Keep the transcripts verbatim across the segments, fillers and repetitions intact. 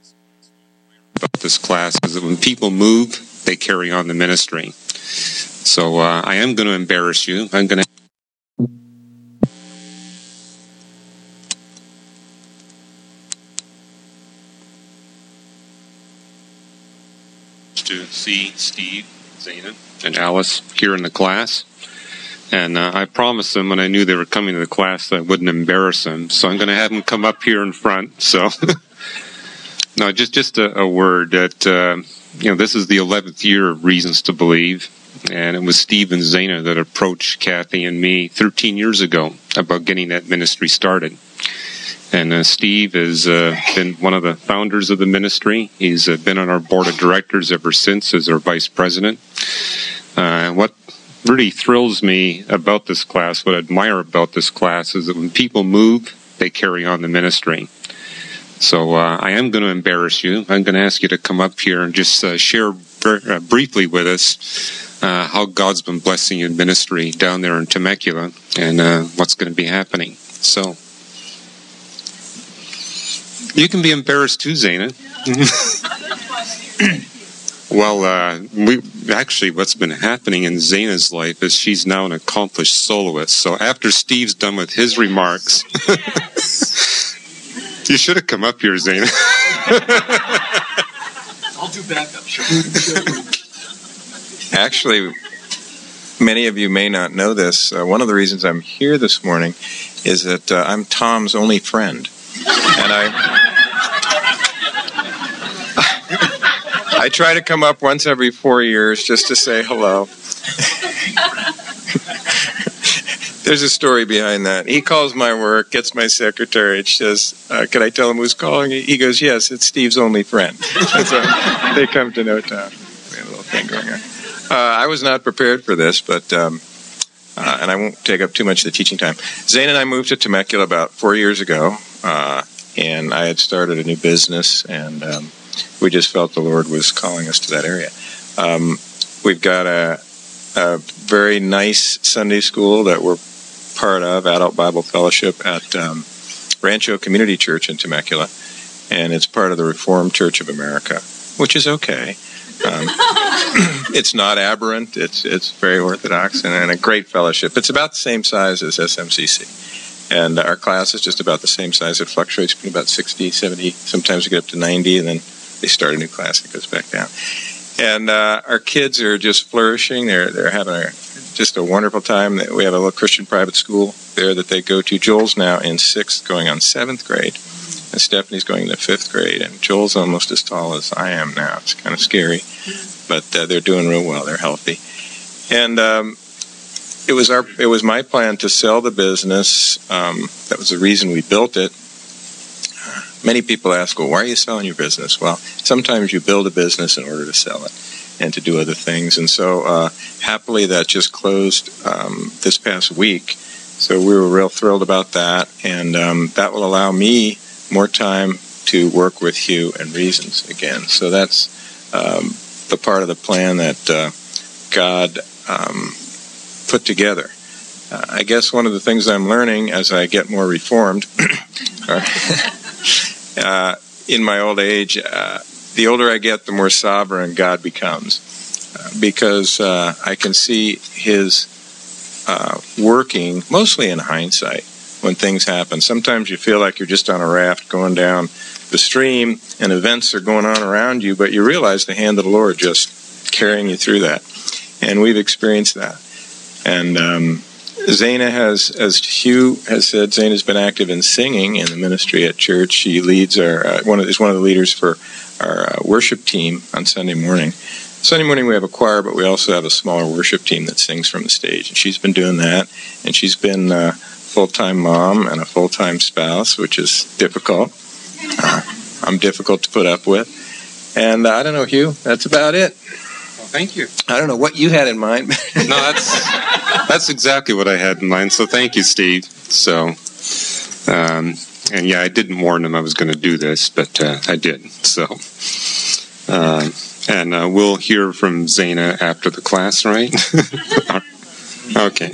about this class is that when people move, they carry on the ministry. So uh, I am going to embarrass you. I'm going to to see Steve, Zana, and Alice here in the class. And uh, I promised them when I knew they were coming to the class that I wouldn't embarrass them. So I'm going to have them come up here in front. So, no, just just a, a word that, uh, you know, this is the eleventh year of Reasons to Believe. And it was Steve and Zana that approached Kathy and me thirteen years ago about getting that ministry started. And uh, Steve has uh, been one of the founders of the ministry. He's uh, been on our board of directors ever since as our vice president. Uh, what really thrills me about this class, what I admire about this class, is that when people move, they carry on the ministry. So uh, I am going to embarrass you. I'm going to ask you to come up here and just uh, share br- uh, briefly with us uh, how God's been blessing your ministry down there in Temecula and uh, what's going to be happening. So you can be embarrassed too, Zana. Well, uh, we actually, what's been happening in Zana's life is she's now an accomplished soloist. So after Steve's done with his remarks, you should have come up here, Zana. I'll do backup. Sure. Actually, many of you may not know this. Uh, one of the reasons I'm here this morning is that uh, I'm Tom's only friend, and I. I try to come up once every four years just to say hello. There's a story behind that. He calls my work, gets my secretary, and says, uh, can I tell him who's calling? He goes, yes, it's Steve's only friend. And so they come to know Tom. We have a little thing going on. Uh, I was not prepared for this, but, um, uh, and I won't take up too much of the teaching time. Zane and I moved to Temecula about four years ago, uh, and I had started a new business, and um, we just felt the Lord was calling us to that area. Um, we've got a, a very nice Sunday school that we're part of, Adult Bible Fellowship at um, Rancho Community Church in Temecula, and it's part of the Reformed Church of America, which is okay. Um, it's not aberrant. It's it's very orthodox and, and a great fellowship. It's about the same size as S M C C, and our class is just about the same size. It fluctuates between about sixty, seventy. Sometimes we get up to ninety, and then they start a new class and it goes back down. And uh, our kids are just flourishing. They're they're having a, just a wonderful time. We have a little Christian private school there that they go to. Joel's now in sixth, going on seventh grade, and Stephanie's going into fifth grade. And Joel's almost as tall as I am now. It's kind of scary, but uh, they're doing real well. They're healthy. And um, it was our it was my plan to sell the business. Um, that was the reason we built it. Many people ask, well, why are you selling your business? Well, sometimes you build a business in order to sell it and to do other things. And so uh, happily that just closed um, this past week. So we were real thrilled about that. And um, that will allow me more time to work with Hugh and Reasons again. So that's um, the part of the plan that uh, God um, put together. Uh, I guess one of the things I'm learning as I get more reformed are Uh, in my old age, uh, the older I get, the more sovereign God becomes, uh, because uh, I can see His uh, working, mostly in hindsight, when things happen. Sometimes you feel like you're just on a raft going down the stream, and events are going on around you, but you realize the hand of the Lord just carrying you through that. And we've experienced that. And um Zana has, as Hugh has said, Zana's been active in singing in the ministry at church. She leads our, uh, one of, is one of the leaders for our uh, worship team on Sunday morning. Sunday morning we have a choir, but we also have a smaller worship team that sings from the stage. And she's been doing that. And she's been a full-time mom and a full-time spouse, which is difficult. Uh, I'm difficult to put up with. And uh, I don't know, Hugh, that's about it. Thank you. I don't know what you had in mind. No, that's that's exactly what I had in mind. So thank you, Steve. So, um, and yeah, I didn't warn him I was going to do this, but uh, I did. So, uh, and uh, we'll hear from Zana after the class, right? Okay.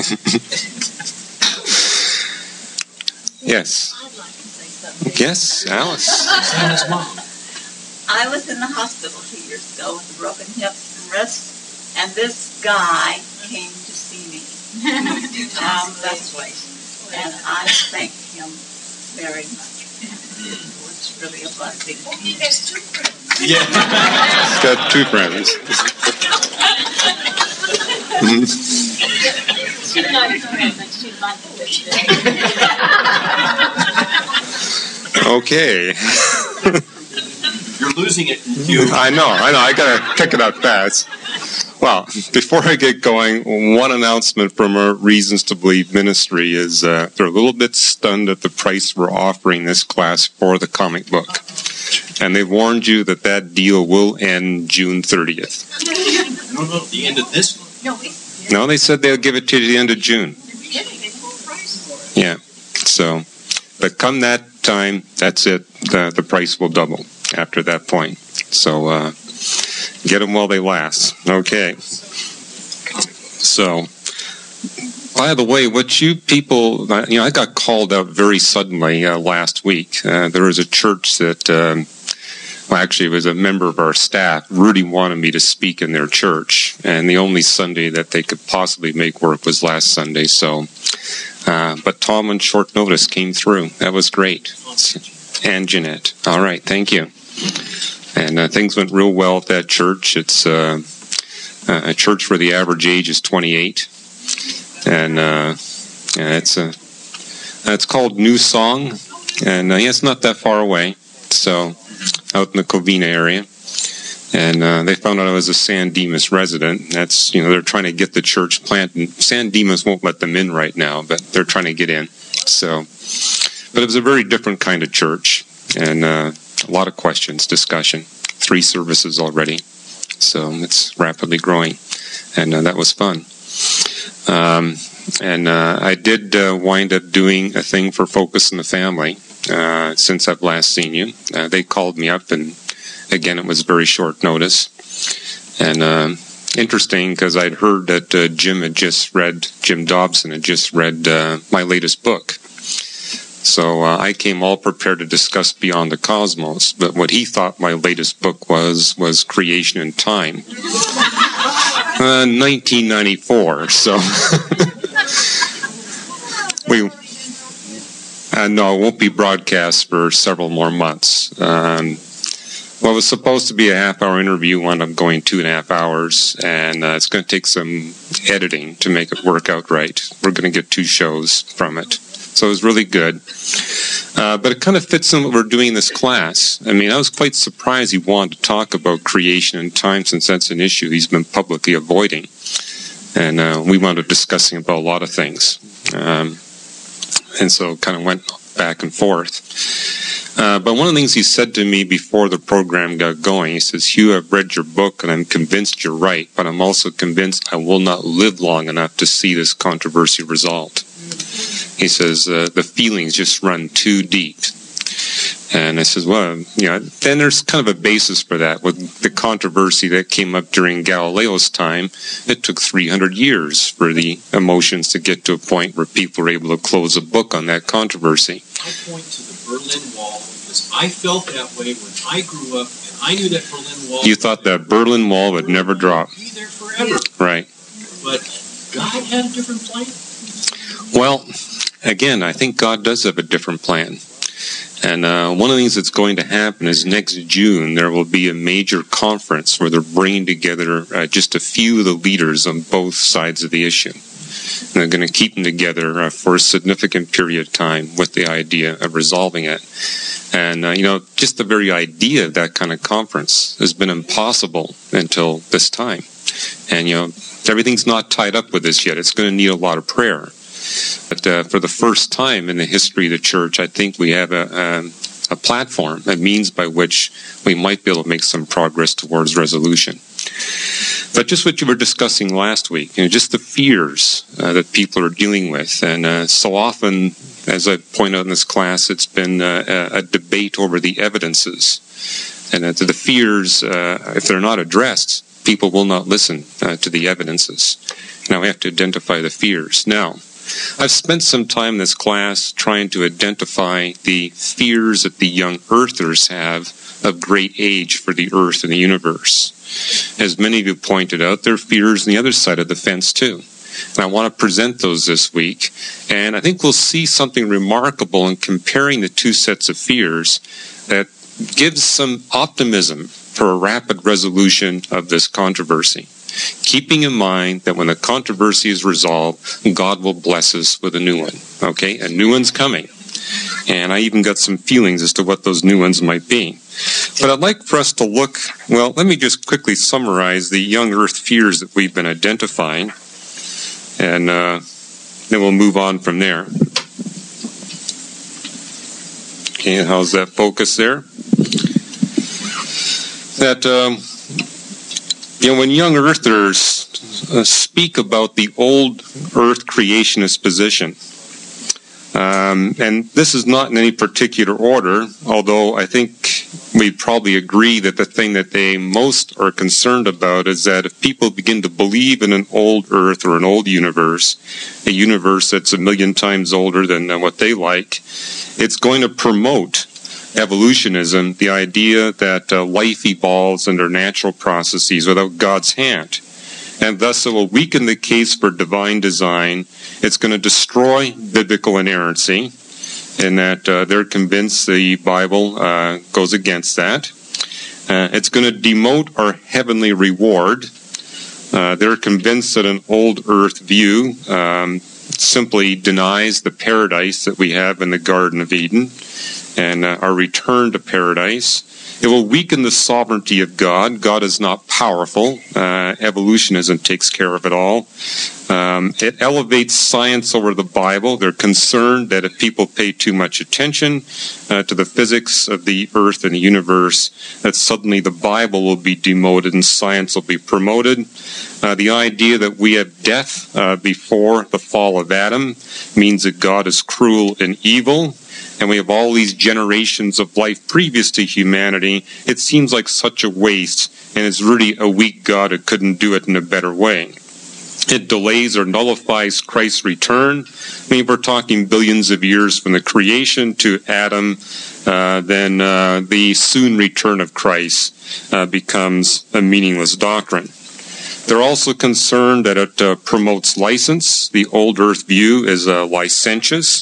Yes. Yes, Alice. Zana's mom. I was in the hospital two years ago with a broken hip and wrist, and this guy came to see me down this way, and I thank him very much. It was really a blessing. Well, he has two friends. Yeah. He's got two friends. She's not his friend, but she'd like to visit. Okay. You're losing it in you. I know, I know. I gotta pick it up fast. Well, before I get going, one announcement from our Reasons to Believe ministry is uh, they're a little bit stunned at the price we're offering this class for the comic book. And they warned you that that deal will end June thirtieth. No, no, the end of this one. No, we, No, they said they'll give it to you at the end of June. we're getting a full price for it. Yeah. So, but come that time, that's it. The, the price will double after that point. So, uh, get them while they last. Okay. So, by the way, what you people, uh, you know, I got called out very suddenly uh, last week. Uh, there was a church that, um, well, actually, it was a member of our staff. Rudy wanted me to speak in their church, and the only Sunday that they could possibly make work was last Sunday. So, uh, but Tom on short notice came through. That was great. And Jeanette. All right, thank you. And uh, things went real well at that church. It's uh, a church where the average age is twenty-eight, and uh, yeah, it's a it's called New Song, and uh, yeah, it's not that far away. So, out in the Covina area, and uh, they found out I was a San Dimas resident. That's, you know, they're trying to get the church planted. San Dimas won't let them in right now, but they're trying to get in. So, but it was a very different kind of church, and uh, a lot of questions, discussion. Three services already, so it's rapidly growing, and uh, that was fun. Um, and uh, I did uh, wind up doing a thing for Focus on the Family. Uh, since I've last seen you. Uh, they called me up, and again, it was very short notice. And uh, interesting, because I'd heard that uh, Jim had just read, Jim Dobson had just read uh, my latest book. So uh, I came all prepared to discuss Beyond the Cosmos, but what he thought my latest book was, was Creation in Time. Uh, nineteen ninety-four, so... we... Uh, no, it won't be broadcast for several more months. Um, well, it was supposed to be a half-hour interview, wound up going two and a half hours, and uh, it's going to take some editing to make it work out right. We're going to get two shows from it. So it was really good. Uh, but it kind of fits in what we're doing in this class. I mean, I was quite surprised he wanted to talk about creation and time, since that's an issue he's been publicly avoiding. And uh, we wound up discussing about a lot of things. Um, And so kind of went back and forth. Uh, but one of the things he said to me before the program got going, he says, Hugh, I've read your book and I'm convinced you're right, but I'm also convinced I will not live long enough to see this controversy resolved. He says, uh, the feelings just run too deep. And I says, well, you know, then there's kind of a basis for that. With the controversy that came up during Galileo's time, it took three hundred years for the emotions to get to a point where people were able to close a book on that controversy. I point to the Berlin Wall because I felt that way when I grew up, and I knew that Berlin Wall... You thought that Berlin Wall would never drop. ...be there forever. Right. But God had a different plan. Well, again, I think God does have a different plan. And uh, one of the things that's going to happen is next June there will be a major conference where they're bringing together uh, just a few of the leaders on both sides of the issue. And they're going to keep them together uh, for a significant period of time with the idea of resolving it. And, uh, you know, just the very idea of that kind of conference has been impossible until this time. And, you know, everything's not tied up with this yet. It's going to need a lot of prayer. But uh, for the first time in the history of the church, I think we have a, a, a platform, a means by which we might be able to make some progress towards resolution. But just what you were discussing last week, you know, just the fears uh, that people are dealing with. And uh, so often, as I point out in this class, it's been uh, a, a debate over the evidences. And uh, to the fears, uh, if they're not addressed, people will not listen uh, to the evidences. Now we have to identify the fears. Now, I've spent some time in this class trying to identify the fears that the young earthers have of great age for the earth and the universe. As many of you pointed out, there are fears on the other side of the fence too. And I want to present those this week. And I think we'll see something remarkable in comparing the two sets of fears that gives some optimism for a rapid resolution of this controversy. Keeping in mind that when the controversy is resolved, God will bless us with a new one. Okay? A new one's coming. And I even got some feelings as to what those new ones might be. But I'd like for us to look, well, let me just quickly summarize the young earth fears that we've been identifying. And uh, then we'll move on from there. Okay, how's that focus there? That, um, you know, when young earthers uh, speak about the old earth creationist position, um, and this is not in any particular order, although I think we probably agree that the thing that they most are concerned about is that if people begin to believe in an old earth or an old universe, a universe that's a million times older than uh, what they like, it's going to promote evolutionism, the idea that uh, life evolves under natural processes without God's hand. And thus it will weaken the case for divine design. It's going to destroy biblical inerrancy, in that uh, they're convinced the Bible uh, goes against that. Uh, it's going to demote our heavenly reward. Uh, they're convinced that an old earth view um, simply denies the paradise that we have in the Garden of Eden and uh, our return to paradise. It will weaken the sovereignty of God. God is not powerful. Uh, evolutionism takes care of it all. Um, it elevates science over the Bible. They're concerned that if people pay too much attention uh, to the physics of the earth and the universe, that suddenly the Bible will be demoted and science will be promoted. Uh, the idea that we have death uh, before the fall of Adam means that God is cruel and evil, and we have all these generations of life previous to humanity. It seems like such a waste, and it's really a weak God who couldn't do it in a better way. It delays or nullifies Christ's return. I mean, we're talking billions of years from the creation to Adam, uh, then uh, the soon return of Christ uh, becomes a meaningless doctrine. They're also concerned that it uh, promotes license. The old earth view is uh, licentious.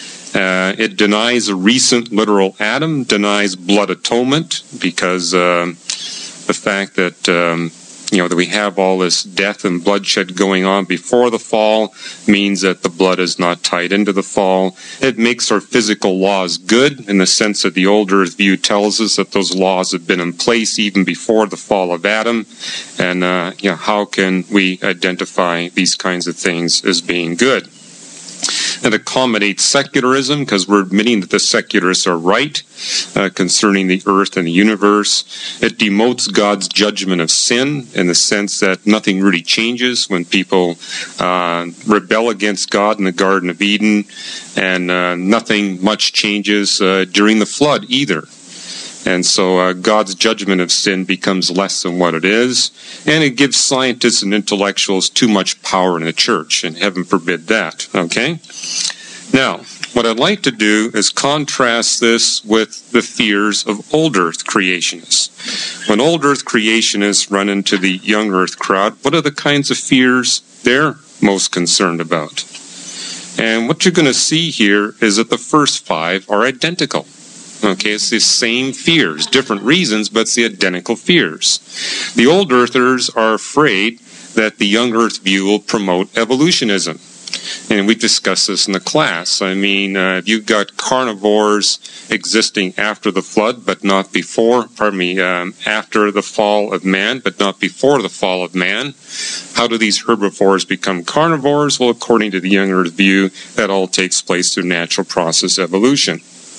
Uh, it denies a recent literal Adam, denies blood atonement, because uh, the fact that um, you know that we have all this death and bloodshed going on before the fall means that the blood is not tied into the fall. It makes our physical laws good, in the sense that the old earth view tells us that those laws have been in place even before the fall of Adam. And uh, you know, how can we identify these kinds of things as being good? It accommodates secularism, because we're admitting that the secularists are right uh, concerning the earth and the universe. It demotes God's judgment of sin, in the sense that nothing really changes when people uh, rebel against God in the Garden of Eden, and uh, nothing much changes uh, during the flood either. And so uh, God's judgment of sin becomes less than what it is, and it gives scientists and intellectuals too much power in the church, and heaven forbid that, okay? Now, what I'd like to do is contrast this with the fears of old earth creationists. When old earth creationists run into the young earth crowd, what are the kinds of fears they're most concerned about? And what you're going to see here is that the first five are identical. Okay, it's the same fears, different reasons, but it's the identical fears. The old earthers are afraid that the young earth view will promote evolutionism. And we discussed this in the class. I mean, uh, you've got carnivores existing after the flood, but not before, pardon me, um, after the fall of man, but not before the fall of man. How do these herbivores become carnivores? Well, according to the young earth view, that all takes place through natural process evolution.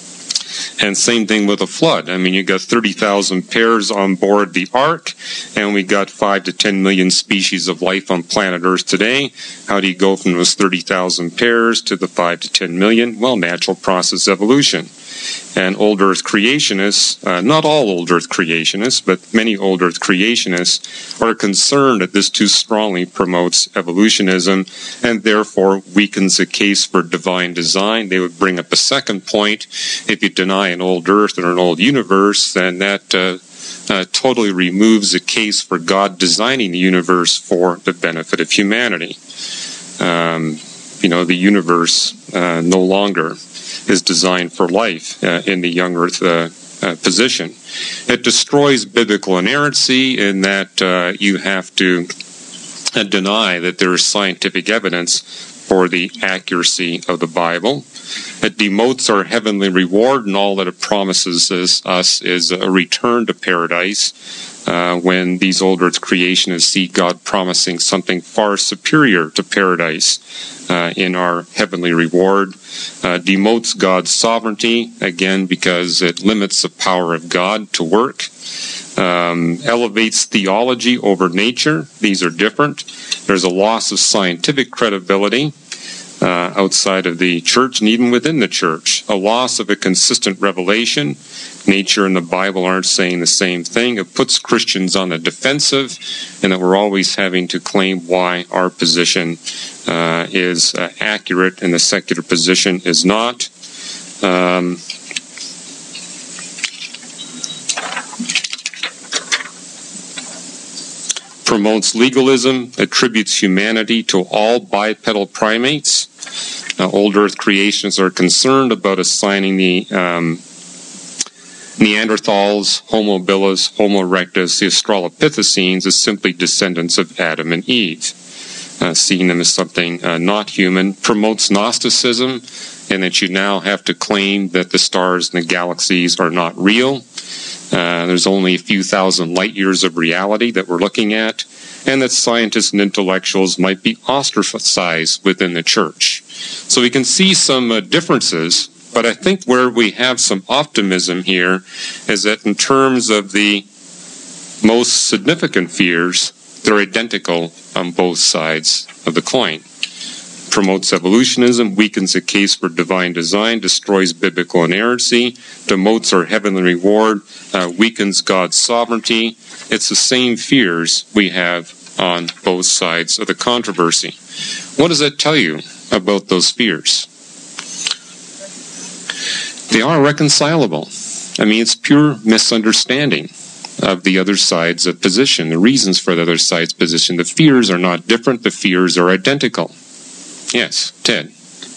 And same thing with a flood. I mean, you got thirty thousand pairs on board the ark, and we got five to ten million species of life on planet Earth today. How do you go from those thirty thousand pairs to the five to ten million? Well, natural process evolution. And old Earth creationists, uh, not all old Earth creationists, but many old Earth creationists are concerned that this too strongly promotes evolutionism and therefore weakens the case for divine design. They would bring up a second point. If you deny an old Earth and an old universe, then that uh, uh, totally removes the case for God designing the universe for the benefit of humanity. Um, you know, the universe uh, no longer is designed for life uh, in the young Earth uh, uh, position. It destroys biblical inerrancy in that uh, you have to uh, deny that there is scientific evidence for the accuracy of the Bible. It demotes our heavenly reward, and all that it promises us, us is a return to paradise uh, when these old Earth creationists see God promising something far superior to paradise uh, in our heavenly reward. Uh, demotes God's sovereignty, again, because it limits the power of God to work. Um, elevates theology over nature. These are different. There's a loss of scientific credibility uh, outside of the church and even within the church. A loss of a consistent revelation. Nature and the Bible aren't saying the same thing. It puts Christians on the defensive, and that we're always having to claim why our position uh, is uh, accurate and the secular position is not. Um, promotes legalism, attributes humanity to all bipedal primates. Uh, old Earth creationists are concerned about assigning the um, Neanderthals, Homo habilis, Homo erectus, the Australopithecines as simply descendants of Adam and Eve, uh, seeing them as something uh, not human. Promotes Gnosticism, and that you now have to claim that the stars and the galaxies are not real. Uh, there's only a few thousand light years of reality that we're looking at, and that scientists and intellectuals might be ostracized within the church. So we can see some uh, differences, but I think where we have some optimism here is that in terms of the most significant fears, they're identical on both sides of the coin. Promotes evolutionism, weakens the case for divine design, destroys biblical inerrancy, demotes our heavenly reward, uh, weakens God's sovereignty. It's the same fears we have on both sides of the controversy. What does that tell you about those fears? They are reconcilable. I mean, it's pure misunderstanding of the other side's position, the reasons for the other side's position. The fears are not different. The fears are identical. Yes, Ted.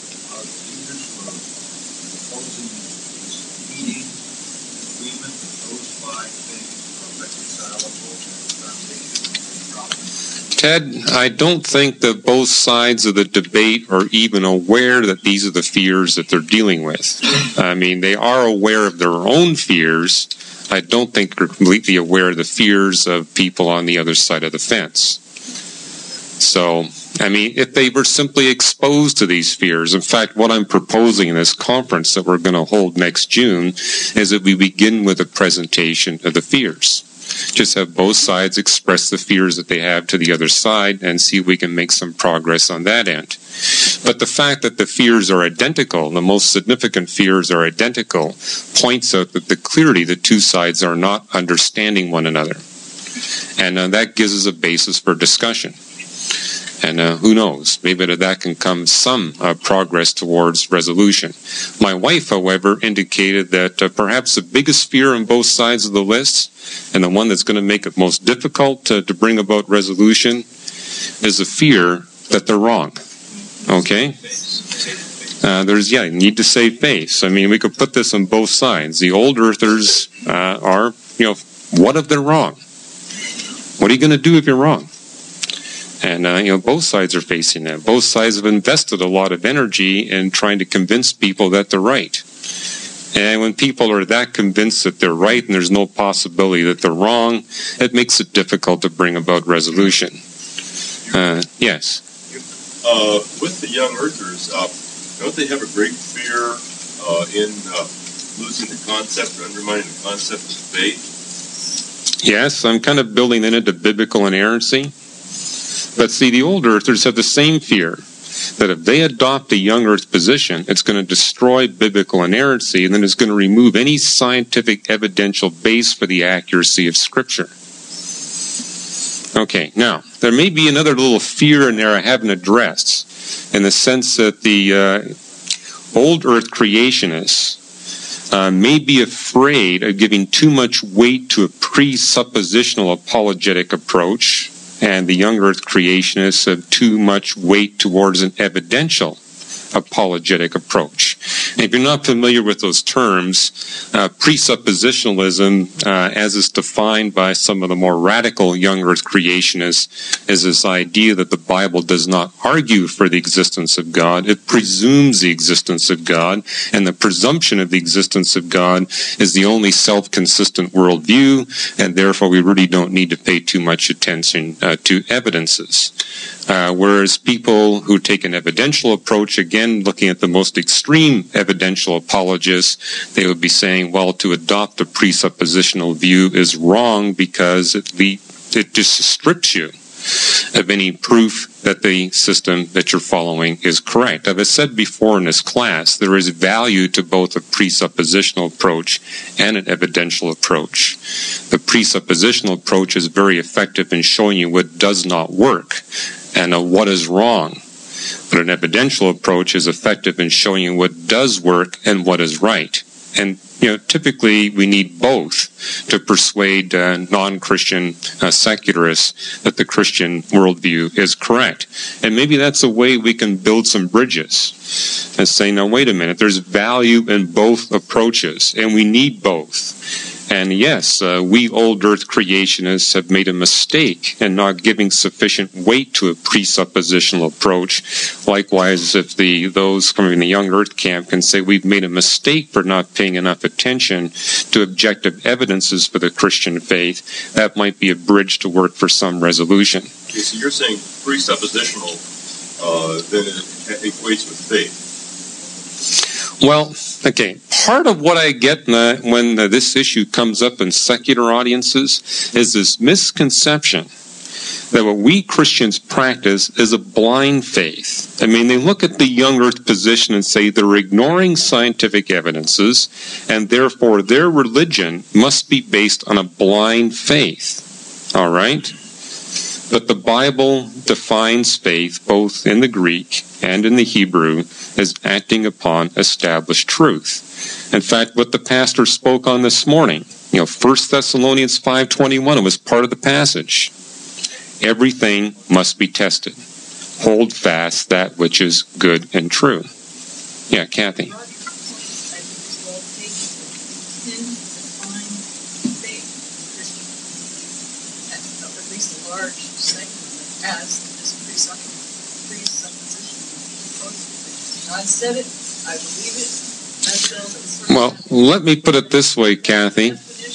Ted, I don't think that both sides of the debate are even aware that these are the fears that they're dealing with. I mean, they are aware of their own fears. I don't think they're completely aware of the fears of people on the other side of the fence. So, I mean, if they were simply exposed to these fears, in fact, what I'm proposing in this conference that we're going to hold next June is that we begin with a presentation of the fears. Just have both sides express the fears that they have to the other side and see if we can make some progress on that end. But the fact that the fears are identical, the most significant fears are identical, points out that the clearly the two sides are not understanding one another. And uh, that gives us a basis for discussion. And uh, who knows, maybe that can come some uh, progress towards resolution. My wife, however, indicated that uh, perhaps the biggest fear on both sides of the list, and the one that's going to make it most difficult to, to bring about resolution, is the fear that they're wrong. Okay? Uh, there's, yeah, you need to save face. I mean, we could put this on both sides. The old earthers uh, are, you know, what if they're wrong? What are you going to do if you're wrong? And, uh, you know, both sides are facing that. Both sides have invested a lot of energy in trying to convince people that they're right. And when people are that convinced that they're right and there's no possibility that they're wrong, it makes it difficult to bring about resolution. Uh, yes? Uh, with the young earthers, uh, don't they have a great fear uh, in uh, losing the concept or undermining the concept of faith? Yes, I'm kind of building in it the biblical inerrancy. But see, the old earthers have the same fear. that if they adopt a young earth position, it's going to destroy biblical inerrancy, and then it's going to remove any scientific evidential base for the accuracy of Scripture. Okay, now, there may be another little fear in there I haven't addressed, in the sense that the uh, old earth creationists uh, may be afraid of giving too much weight to a presuppositional apologetic approach, and the young earth creationists have too much weight towards an evidential apologetic approach. And if you're not familiar with those terms, uh, presuppositionalism, uh, as is defined by some of the more radical young earth creationists, is this idea that the Bible does not argue for the existence of God. It presumes the existence of God, and the presumption of the existence of God is the only self-consistent worldview, and therefore we really don't need to pay too much attention uh, to evidences. Uh, whereas people who take an evidential approach, again, looking at the most extreme evidential apologists, they would be saying, well, to adopt a presuppositional view is wrong because it, le- it just strips you of any proof that the system that you're following is correct. As I said before in this class, there is value to both a presuppositional approach and an evidential approach. The presuppositional approach is very effective in showing you what does not work and uh, what is wrong. But an evidential approach is effective in showing you what does work and what is right. And, you know, typically we need both to persuade uh, non-Christian uh, secularists that the Christian worldview is correct. And maybe that's a way we can build some bridges and say, now, wait a minute, there's value in both approaches, and we need both. And yes, uh, we old earth creationists have made a mistake in not giving sufficient weight to a presuppositional approach. Likewise, if the those coming in the young earth camp can say we've made a mistake for not paying enough attention to objective evidences for the Christian faith, that might be a bridge to work for some resolution. Okay, so you're saying presuppositional, uh, then it equates with faith. Well, okay, part of what I get the, when the, this issue comes up in secular audiences is this misconception that what we Christians practice is a blind faith. I mean, they look at the young earth position and say they're ignoring scientific evidences, and therefore their religion must be based on a blind faith. All right? But the Bible defines faith, both in the Greek and in the Hebrew, as acting upon established truth. In fact, what the pastor spoke on this morning, you know, First Thessalonians five twenty-one, it was part of the passage. Everything must be tested. Hold fast that which is good and true. Yeah, Kathy. As this presupposition. God said it, I believe it, that's it. Well, let me put it this way, Kathy.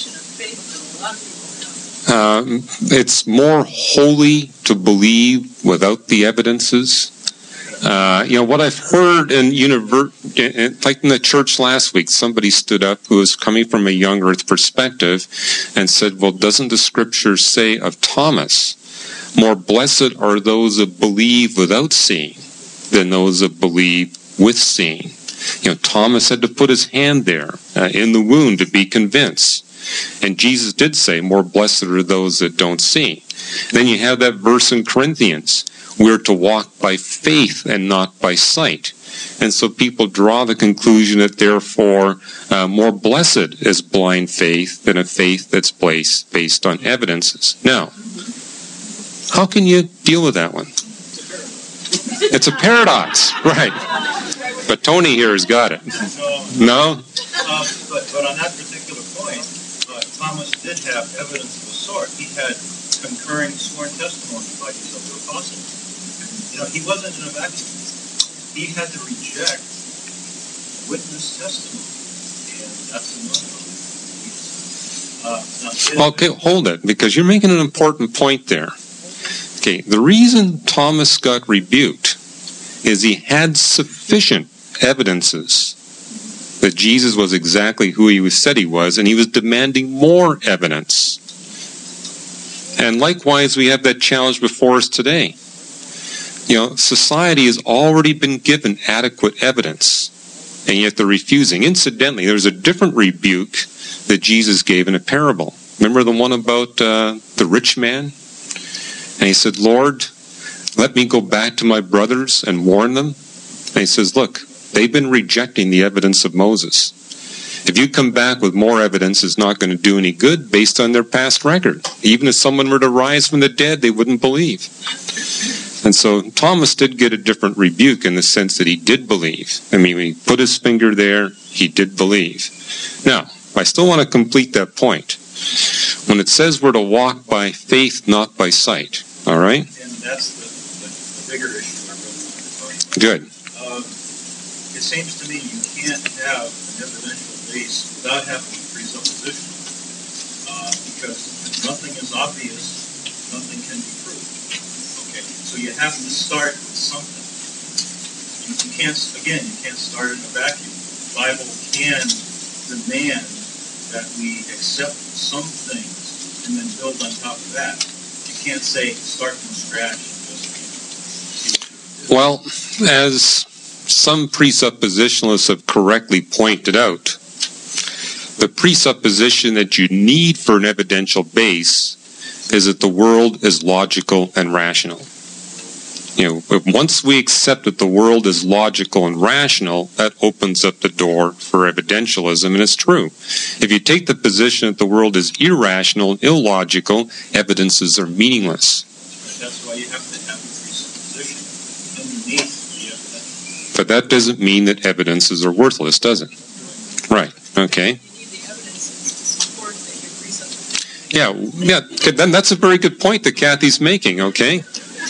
Uh, it's more holy to believe without the evidences. Uh, you know, what I've heard in, univer- like in the church last week, somebody stood up who was coming from a young earth perspective and said, well, doesn't the scripture say of Thomas, more blessed are those that believe without seeing than those that believe with seeing. You know, Thomas had to put his hand there uh, in the wound to be convinced. And Jesus did say, more blessed are those that don't see. Then you have that verse in Corinthians, we're to walk by faith and not by sight. And so people draw the conclusion that therefore uh, more blessed is blind faith than a faith that's based, based on evidences. Now, how can you deal with that one? It's a paradox, right? But Tony here has got it. No? Uh, but, but on that particular point, uh, Thomas did have evidence of a sort. He had concurring sworn testimony by his other apostles. You know, he wasn't in a vacuum. He had to reject witness testimony, and that's a no-no. Uh, okay, hold it, because you're making an important point there. Okay, the reason Thomas got rebuked is he had sufficient evidences that Jesus was exactly who he said he was, and he was demanding more evidence. And likewise, we have that challenge before us today. You know, society has already been given adequate evidence, and yet they're refusing. Incidentally, there's a different rebuke that Jesus gave in a parable. Remember the one about uh, the rich man? And he said, Lord, let me go back to my brothers and warn them. And he says, look, they've been rejecting the evidence of Moses. If you come back with more evidence, it's not going to do any good based on their past record. Even if someone were to rise from the dead, they wouldn't believe. And so Thomas did get a different rebuke in the sense that he did believe. I mean, when he put his finger there, he did believe. Now, I still want to complete that point. When it says we're to walk by faith, not by sight, all right? And that's the, the, the bigger issue I really want to talk about. Good. Um, it seems to me you can't have an evidential base without having a presupposition. Uh, because if nothing is obvious, nothing can be proved. Okay, so you have to start with something. You, you can't, again, you can't start in a vacuum. The Bible can demand that we accept some things and then build on top of that. You can't say start from scratch and just, you know, Well, as some presuppositionalists have correctly pointed out, the presupposition that you need for an evidential base is that the world is logical and rational. You know, once we accept that the world is logical and rational, that opens up the door for evidentialism, and it's true. If you take the position that the world is irrational and illogical, evidences are meaningless. that's why you have to have a presupposition underneath the evidence. But that doesn't mean that evidences are worthless, does it? Right, okay. You need the evidence to support that your presupposition. Yeah, yeah, then that's a very good point that Kathy's making, okay?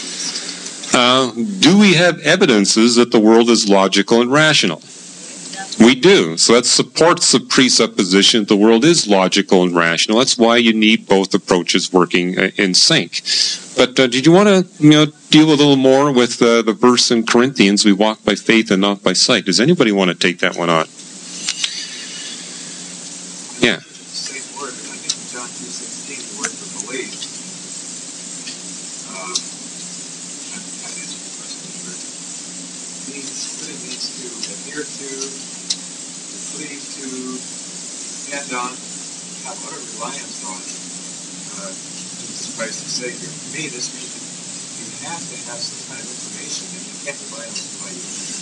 Uh, do we have evidences that the world is logical and rational? We do. So that supports the presupposition that the world is logical and rational. That's why you need both approaches working uh, in sync. But uh, did you want to, you know, deal a little more with uh, the verse in Corinthians, we walk by faith and not by sight? Does anybody want to take that one on? Yeah. Same word. I think in John two sixteen, the word for believe. Um, I can't answer the question, but means what it means to adhere to, to cleave to, depend on, have utter reliance on uh, Jesus Christ the Savior. For me, this means that you have to have some kind of information that you can't rely on somebody.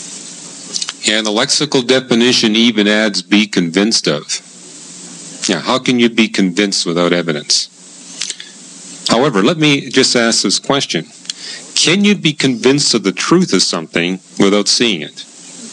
And the lexical definition even adds be convinced of. Yeah, how can you be convinced without evidence? However, let me just ask this question. Can you be convinced of the truth of something without seeing it?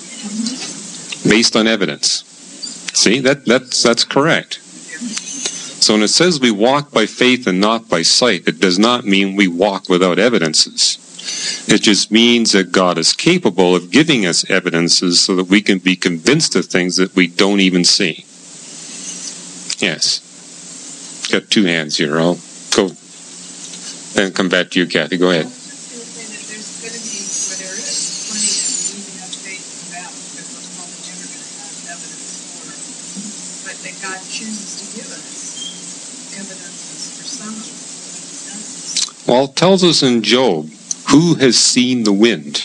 Based on evidence. See, that, that's, that's correct. So when it says we walk by faith and not by sight, it does not mean we walk without evidences. It just means that God is capable of giving us evidences so that we can be convinced of things that we don't even see. Yes. Got two hands here. I'll go and come back to you, Kathy. Go ahead. I was just going to say that there's going to be, where there is plenty of believing of faith and doubt, because what's called the never going to have evidence for it. But that God chooses to give us evidences for some of what He's done. Well, it tells us in Job, who has seen the wind?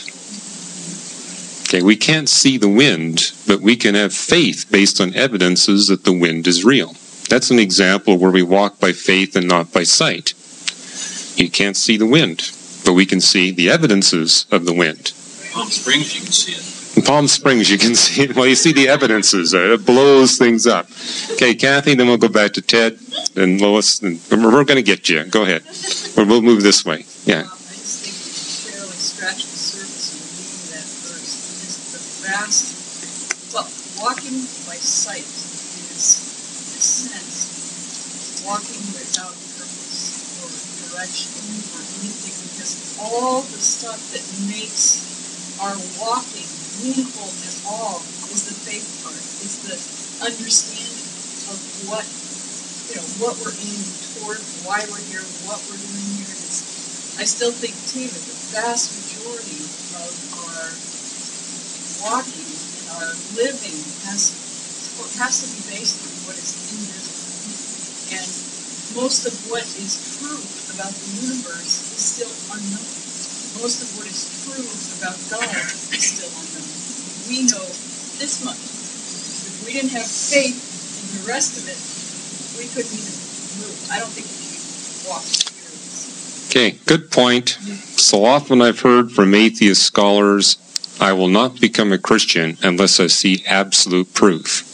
Okay, we can't see the wind, but we can have faith based on evidences that the wind is real. That's an example where we walk by faith and not by sight. You can't see the wind, but we can see the evidences of the wind. Palm Springs, you can see it. In Palm Springs, you can see it. Well, you see the evidences. Uh, it blows things up. Okay, Kathy, then we'll go back to Ted and Lois. And we're going to get you. Go ahead. Or we'll move this way. Yeah. Um, I just think we barely scratch the surface of reading that verse. Because the vast, well, walking by sight is, in a sense, walking without purpose or direction or anything, because all the stuff that makes our walking meaningful at all is the faith part. It's the understanding of what, you know, what we're aiming toward, why we're here, what we're doing here. It's, I still think, too, that the vast majority of our walking and our living has has to be based on what is invisible. And most of what is true about the universe is still unknown. most of what is true about God is still unknown. We know this much. If we didn't have faith in the rest of it, we couldn't even move. I don't think we could walk through this. Okay, good point. So often I've heard from atheist scholars, I will not become a Christian unless I see absolute proof.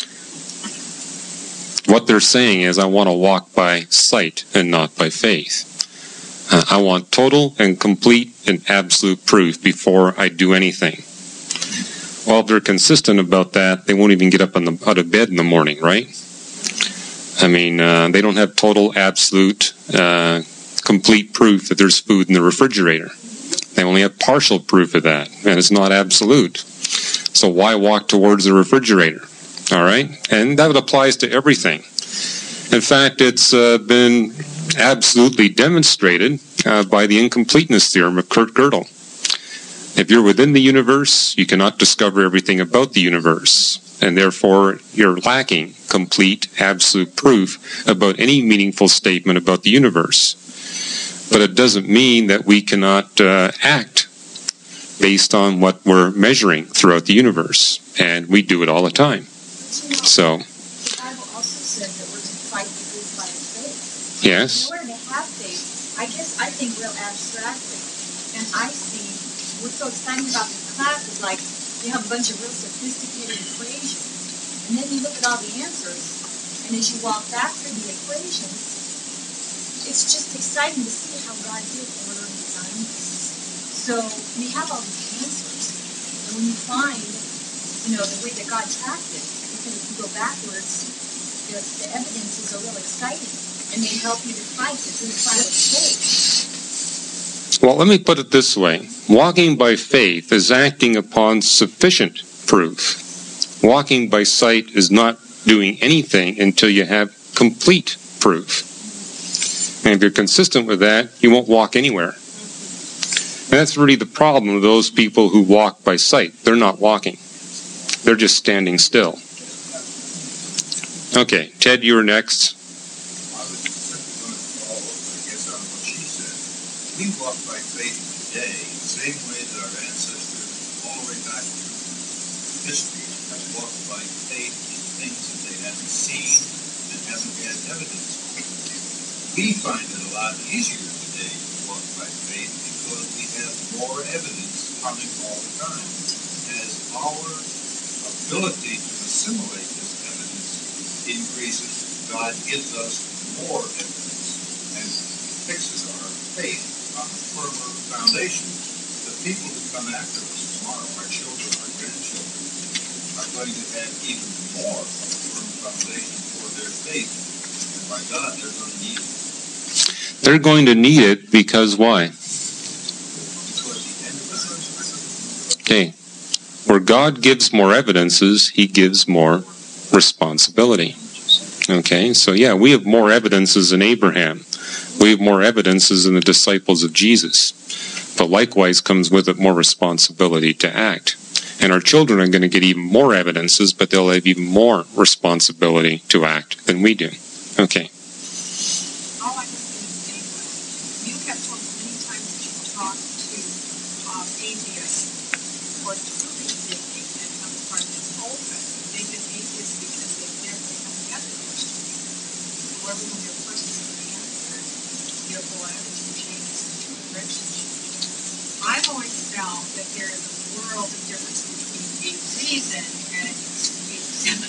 What they're saying is, I want to walk by sight and not by faith. Uh, I want total and complete and absolute proof before I do anything. Well, if they're consistent about that, they won't even get up on the, out of bed in the morning, right? I mean, uh, they don't have total, absolute, uh, complete proof that there's food in the refrigerator. They only have partial proof of that, and it's not absolute. So why walk towards the refrigerator? All right? And that applies to everything. In fact, it's uh, been absolutely demonstrated uh, by the incompleteness theorem of Kurt Gödel. If you're within the universe, you cannot discover everything about the universe, and therefore you're lacking complete, absolute proof about any meaningful statement about the universe. But it doesn't mean that we cannot uh, act based on what we're measuring throughout the universe, and we do it all the time. So, the Bible also says that we're to fight the good fight of faith. yes. In order to have faith, I guess I think real abstractly, and I see what's so exciting about this class is like you have a bunch of real sophisticated equations, and then you look at all the answers, and as you walk back through the equations, it's just exciting to see how God did order and design this. So we have all these answers, and when you find, you know, the way that God tracked it, because if you go backwards, the, the evidences are real exciting, and they help you to fight the good fight of faith. Well, let me put it this way. Walking by faith is acting upon sufficient proof. Walking by sight is not doing anything until you have complete proof. And if you're consistent with that, you won't walk anywhere. And that's really the problem with those people who walk by sight. They're not walking. They're just standing still. Okay, Ted, you were next. I was simply going to follow up, I guess, on what she said. We walk by faith today the same way that our ancestors, all the way back through history, have walked by faith in things that they haven't seen and haven't had evidence for. We find it a lot easier today to walk by faith because we have more evidence coming all the time. As our ability to assimilate this evidence increases, God gives us more evidence and fixes our faith on a firmer foundation. The people who come after us tomorrow, our children, our grandchildren, are going to have even more of a firm foundation for their faith. And by God, they're going to need it. They're going to need it because why? Because the end of the first Okay. Where God gives more evidences, he gives more responsibility. Okay, so yeah, we have more evidences than Abraham. We have more evidences than the disciples of Jesus. But likewise comes with it more responsibility to act. And our children are going to get even more evidences, but they'll have even more responsibility to act than we do. Okay. All I can say is anyway, you have told us many times that you talk to um, atheists or truly thinking and have a part of this whole thing. They've been atheists because they've never haven't had the questions. However, when your questions are answered, your whole attitude changes and your direction changes. I've always felt that there is a world of difference between a reason and an excuse.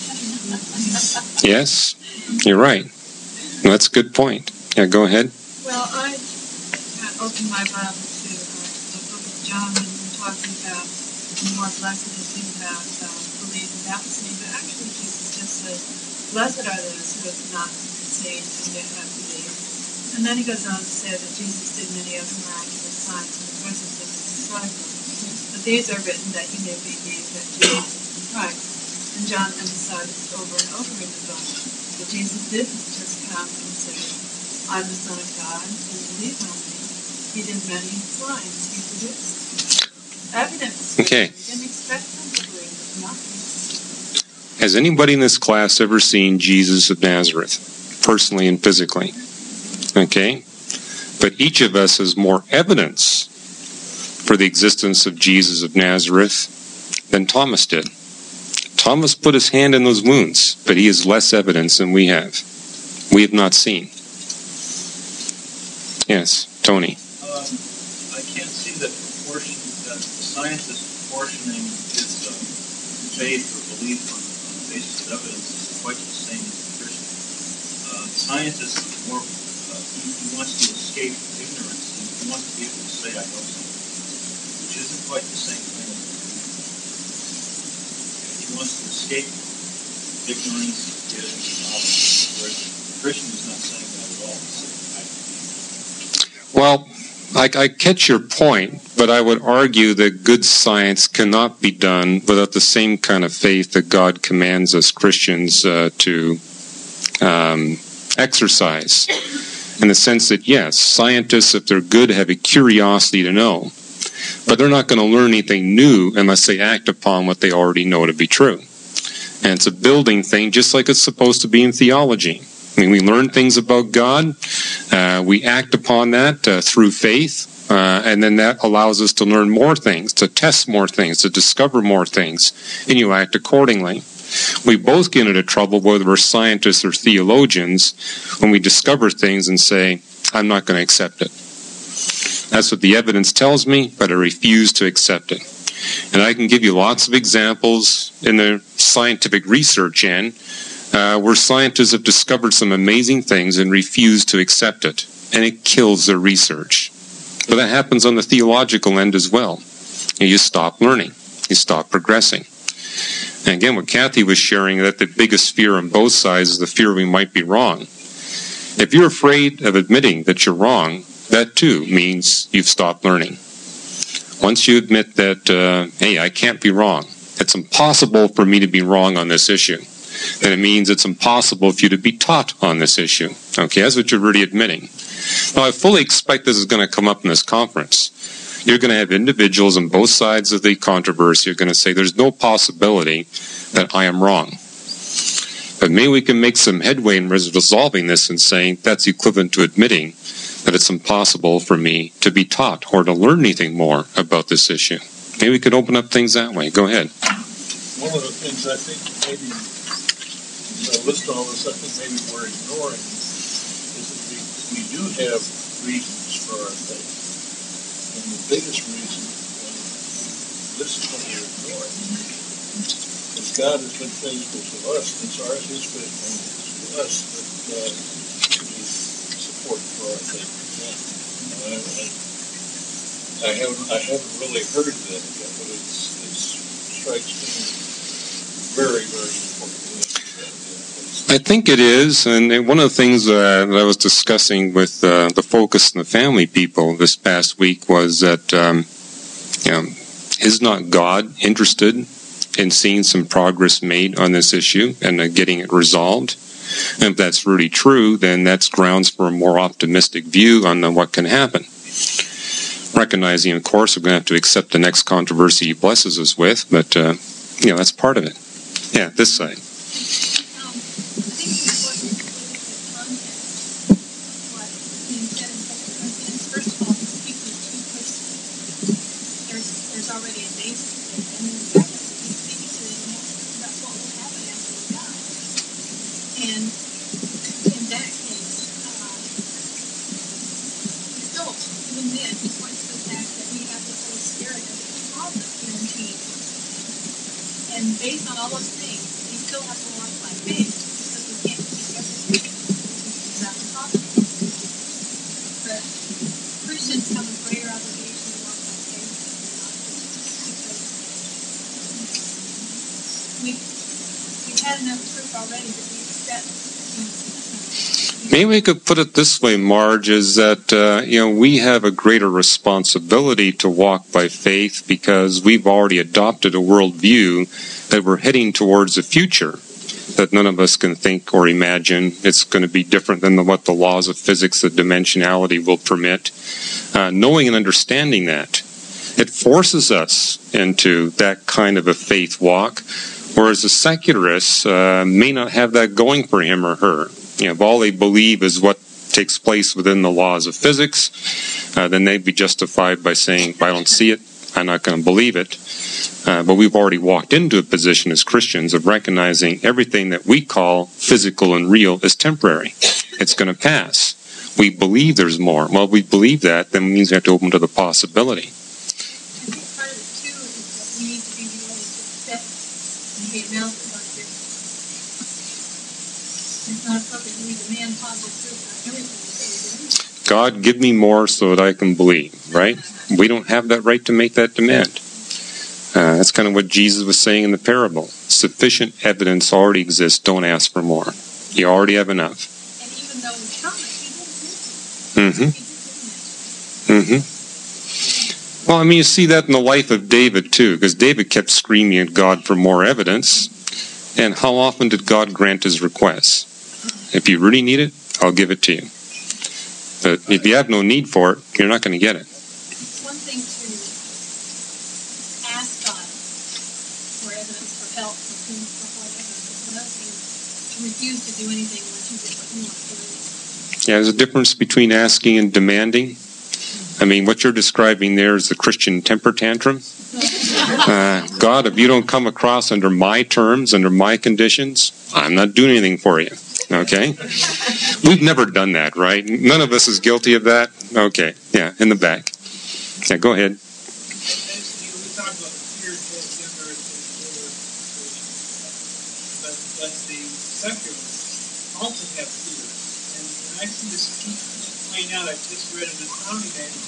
Yes, you're right. Well, that's a good point. Yeah, go ahead. Well, I uh, opened my Bible to uh, the book of John, and we're talking about the more blessed is he that uh, believe without seeing. But actually, Jesus just says, blessed are those who have not seen and yet have believed. And then he goes on to say that Jesus did many other miraculous signs in the presence of his disciples. But these are written that you may believe that Jesus is Christ. And John emphasizes over and over in the book that Jesus didn't just come and say, I'm the Son of God, and believe on me. He did many signs. He produced evidence. Okay. You didn't expect them to believe with nothing. Has anybody in this class ever seen Jesus of Nazareth, personally and physically? Okay. But each of us has more evidence for the existence of Jesus of Nazareth than Thomas did. Thomas put his hand in those wounds, but he has less evidence than we have. We have not seen. Yes, Tony. Um, I can't see that proportion, that the scientist proportioning his uh, faith or belief on, on the basis of evidence is quite the same as the Christian. Uh, the scientist is more, uh, he, he wants to escape ignorance, and he wants to be able to say, I know something, which isn't quite the same thing. He wants to escape ignorance, get into knowledge, whereas the Christian is not saying that at all. Well, I, I catch your point, but I would argue that good science cannot be done without the same kind of faith that God commands us Christians uh, to um, exercise. In the sense that, yes, scientists, if they're good, have a curiosity to know, but they're not going to learn anything new unless they act upon what they already know to be true. And it's a building thing, just like it's supposed to be in theology. I mean, we learn things about God, uh, we act upon that uh, through faith, uh, and then that allows us to learn more things, to test more things, to discover more things, and you act accordingly. We both get into trouble, whether we're scientists or theologians, when we discover things and say, I'm not going to accept it. That's what the evidence tells me, but I refuse to accept it. And I can give you lots of examples in the scientific research end, Uh, where scientists have discovered some amazing things and refuse to accept it, and it kills their research. But that happens on the theological end as well. You stop learning. You stop progressing. And again, what Kathy was sharing, that the biggest fear on both sides is the fear we might be wrong. If you're afraid of admitting that you're wrong, that too means you've stopped learning. Once you admit that, uh, hey, I can't be wrong, it's impossible for me to be wrong on this issue, then it means it's impossible for you to be taught on this issue. Okay, that's what you're really admitting. Now, I fully expect this is going to come up in this conference. You're going to have individuals on both sides of the controversy who are going to say there's no possibility that I am wrong. But maybe we can make some headway in resolving this and saying that's equivalent to admitting that it's impossible for me to be taught or to learn anything more about this issue. Maybe we could open up things that way. Go ahead. One of the things I think maybe I list all this, I think maybe we're ignoring is that we, we do have reasons for our faith. And the biggest reason, and this is what we're ignoring, is God has been faithful to us. It's our, His faithfulness to us that uh, we support for our faith. I, I, I haven't I haven't really heard that yet, but it's, it's strikes me very, very important. I think it is, and one of the things uh, that I was discussing with uh, the Focus and the Family people this past week was that, um, you know, is not God interested in seeing some progress made on this issue and uh, getting it resolved? And if that's really true, then that's grounds for a more optimistic view on uh, what can happen. Recognizing, of course, we're going to have to accept the next controversy He blesses us with, but, uh, you know, that's part of it. Yeah, this side. Maybe we could put it this way, Marge, is that, uh, you know, we have a greater responsibility to walk by faith because we've already adopted a worldview that we're heading towards a future that none of us can think or imagine. It's going to be different than the, what the laws of physics, the dimensionality will permit. Uh, knowing and understanding that, it forces us into that kind of a faith walk, whereas the secularists uh, may not have that going for him or her. You know, if all they believe is what takes place within the laws of physics, uh, then they'd be justified by saying, if I don't see it, I'm not going to believe it. Uh, but we've already walked into a position as Christians of recognizing everything that we call physical and real is temporary. It's going to pass. We believe there's more. Well, if we believe that, then it means we have to open to the possibility. I think part of it too is that we need to be willing to accept and be announced about this. It's not appropriate that we demand positive proof on everything we say. God, give me more so that I can believe, right? We don't have that right to make that demand. Uh, that's kind of what Jesus was saying in the parable. Sufficient evidence already exists. Don't ask for more. You already have enough. And even though we count it, he didn't Mm-hmm. Mm-hmm. Well, I mean, you see that in the life of David, too, because David kept screaming at God for more evidence. And how often did God grant his requests? If you really need it, I'll give it to you. But if you have no need for it, you're not going to get it. It's one thing to ask God for evidence, for help, for food, for whatever. It's another thing to refuse to do anything unless you get what you want to do. Yeah, there's a difference between asking and demanding. I mean, what you're describing there is the Christian temper tantrum. Uh, God, if you don't come across under my terms, under my conditions, I'm not doing anything for you. Okay? We've never done that, right? None of us is guilty of that. Okay, yeah, in the back. Yeah, go ahead. We talk about the fear of gender but, but the secularists also have fear. And, and I see this keep playing out. I just read an astronomy magazine.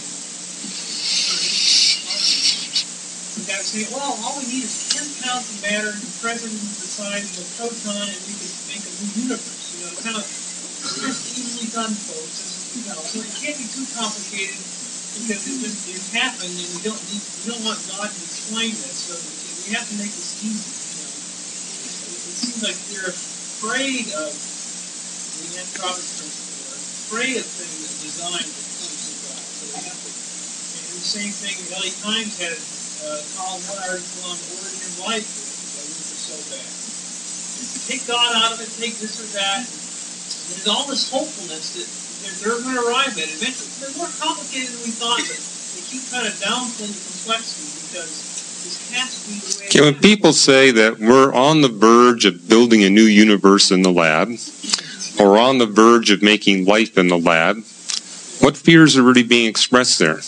The guy saying, well, all we need is ten pounds of matter and the presence the size of a proton and we can make a new universe. You know, kind of just easily done, folks. It's, you know, so it can't be too complicated because it just it happened and we don't need, we don't want God to explain this. So we have to make this easy. You know, it, it seems like they're afraid of the anthropic principle. They're afraid of things that are designed to please God. So we have to. And the same thing. L A Times had uh, column one article on origin of life. That was so bad. Take God out of it, take this or that. There's all this hopefulness that they're, they're going to arrive at it. Eventually, they're more complicated than we thought, but they keep kind of downplaying the complexity because this has to be the way. Okay, when people say that we're on the verge of building a new universe in the lab, or on the verge of making life in the lab, what fears are really being expressed there?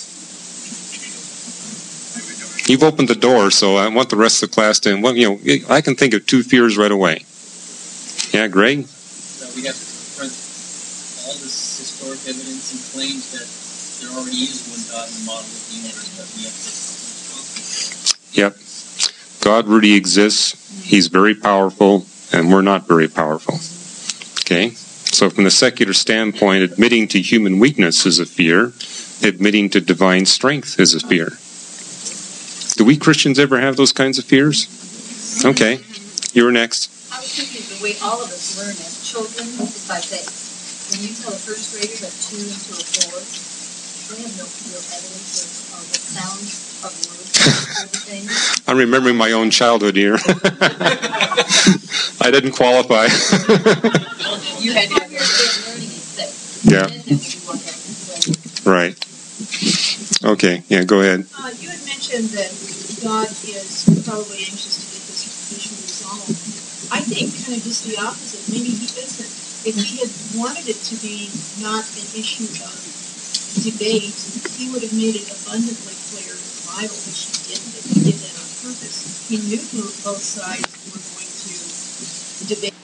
You've opened the door, so I want the rest of the class to. Well, you know, I can think of two fears right away. Yeah, Greg? So we have to confront all this historic evidence and claims that there already is one God in the model of the universe, but we have to. Yep. God really exists. He's very powerful, and we're not very powerful. Okay? So from the secular standpoint, admitting to human weakness is a fear. Admitting to divine strength is a fear. Do we Christians ever have those kinds of fears? Okay. You're next. I was thinking the way all of us learn as children is by that when you tell a first grader that two into a four, they have no real evidence of, of the sounds of words and everything. I'm remembering my own childhood here. I didn't qualify. You had to have your learning set. Yeah. Right. Okay. Yeah, go ahead. Uh, you had mentioned that God is probably anxious to get this issue resolved. I think kind of just the opposite. Maybe he isn't. If he had wanted it to be not an issue of debate, he would have made it abundantly clear in the Bible, which he didn't. If he did that on purpose, he knew both sides were going to debate.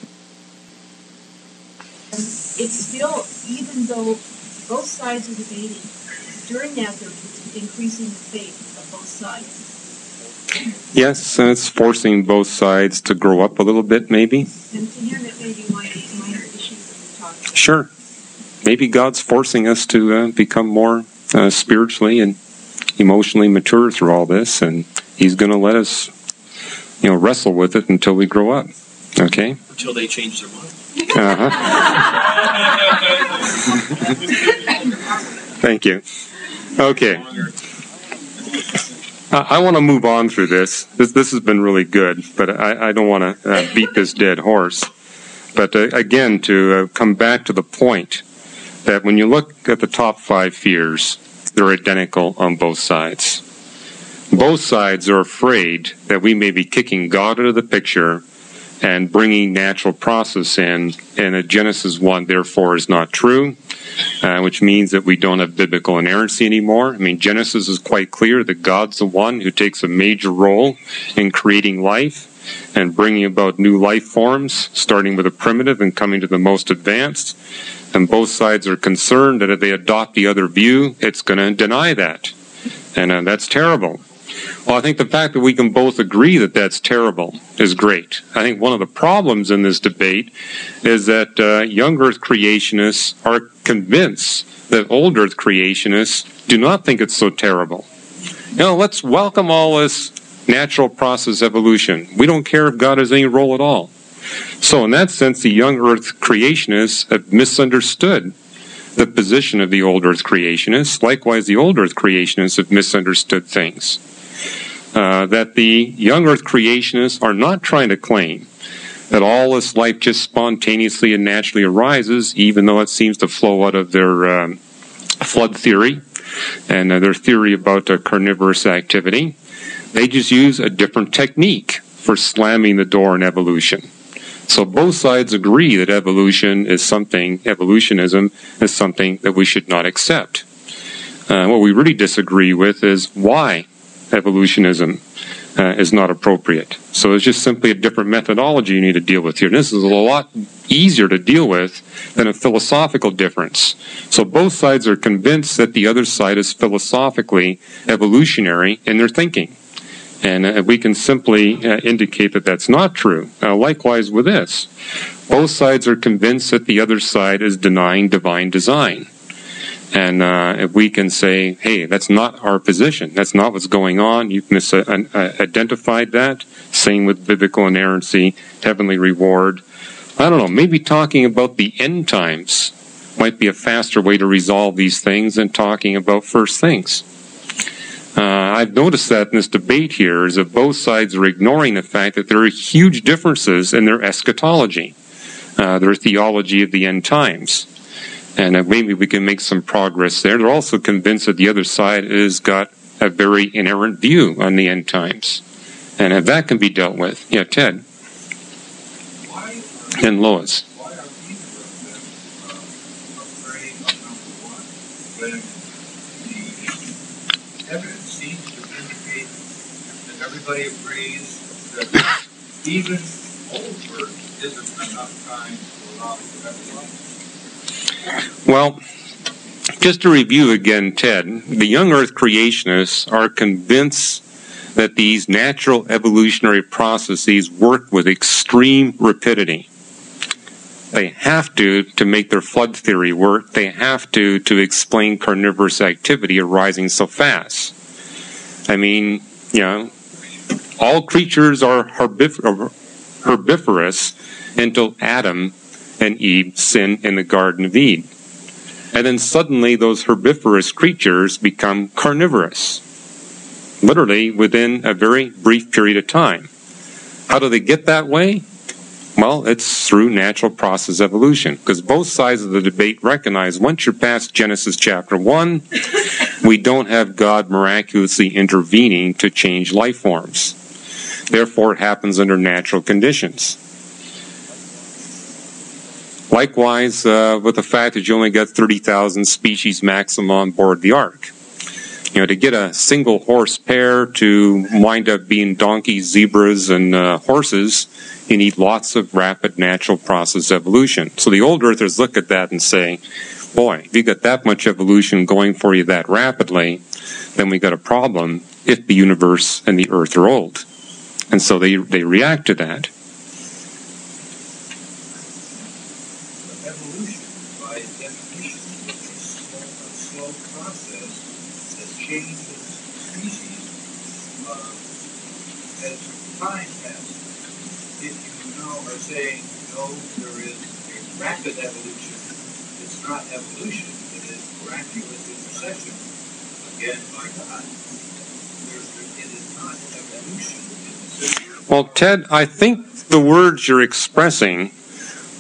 And it's still, even though both sides are debating, during that they're increasing the faith of both sides. Yes, and it's forcing both sides to grow up a little bit, maybe. And to him, it may be one of these minor issues that we're talking about. Sure. Maybe God's forcing us to uh, become more uh, spiritually and emotionally mature through all this, and He's going to let us, you know, wrestle with it until we grow up. Okay? Until they change their mind. Uh-huh. Thank you. Okay. Uh, I want to move on through this. This this has been really good, but I, I don't want to uh, beat this dead horse. But uh, again, to uh, come back to the point, that when you look at the top five fears, they're identical on both sides. Both sides are afraid that we may be kicking God out of the picture and bringing natural process in, and that Genesis one, therefore, is not true, uh, which means that we don't have biblical inerrancy anymore. I mean, Genesis is quite clear that God's the one who takes a major role in creating life and bringing about new life forms, starting with the primitive and coming to the most advanced. And both sides are concerned that if they adopt the other view, it's going to deny that. And uh, that's terrible. Well, I think the fact that we can both agree that that's terrible is great. I think one of the problems in this debate is that uh, young Earth creationists are convinced that old Earth creationists do not think it's so terrible. You know, let's welcome all this natural process evolution. We don't care if God has any role at all. So in that sense, the young Earth creationists have misunderstood the position of the old Earth creationists. Likewise, the old Earth creationists have misunderstood things. Uh, that the young Earth creationists are not trying to claim that all this life just spontaneously and naturally arises, even though it seems to flow out of their um, flood theory and uh, their theory about uh, carnivorous activity. They just use a different technique for slamming the door in evolution. So both sides agree that evolution is something, evolutionism is something that we should not accept. Uh, what we really disagree with is why evolutionism uh, is not appropriate. So it's just simply a different methodology you need to deal with here. And this is a lot easier to deal with than a philosophical difference. So both sides are convinced that the other side is philosophically evolutionary in their thinking. And uh, we can simply uh, indicate that that's not true. Uh, likewise with this. Both sides are convinced that the other side is denying divine design. And uh, if we can say, hey, that's not our position, that's not what's going on, you've misidentified that, same with biblical inerrancy, heavenly reward. I don't know, maybe talking about the end times might be a faster way to resolve these things than talking about first things. Uh, I've noticed that in this debate here is that both sides are ignoring the fact that there are huge differences in their eschatology, uh, their theology of the end times. And uh, maybe we can make some progress there. They're also convinced that the other side has got a very inerrant view on the end times. And uh, that can be dealt with. Yeah, Ted. And Lois. Why are either of them uh, afraid of number one when the evidence seems to indicate that everybody agrees that even old Earth isn't enough time to allow for evolution? Well, just to review again, Ted, the young Earth creationists are convinced that these natural evolutionary processes work with extreme rapidity. They have to to make their flood theory work. They have to to explain carnivorous activity arising so fast. I mean, you know, all creatures are herbivor- herbivorous until Adam and Eve sin in the Garden of Eden. And then suddenly those herbivorous creatures become carnivorous, literally within a very brief period of time. How do they get that way? Well, it's through natural process evolution, because both sides of the debate recognize once you're past Genesis chapter one, we don't have God miraculously intervening to change life forms. Therefore, it happens under natural conditions. Likewise, uh, with the fact that you only got thirty thousand species maximum on board the ark. You know, to get a single horse pair to wind up being donkeys, zebras, and uh, horses, you need lots of rapid natural process evolution. So the old earthers look at that and say, boy, if you got that much evolution going for you that rapidly, then we got a problem if the universe and the earth are old. And so they, they react to that. Time passes, if you now are saying, no, there is a rapid evolution, it's not evolution, it is miraculous intercession, again by God. There, it is not evolution in the system. Well, Ted, I think the words you're expressing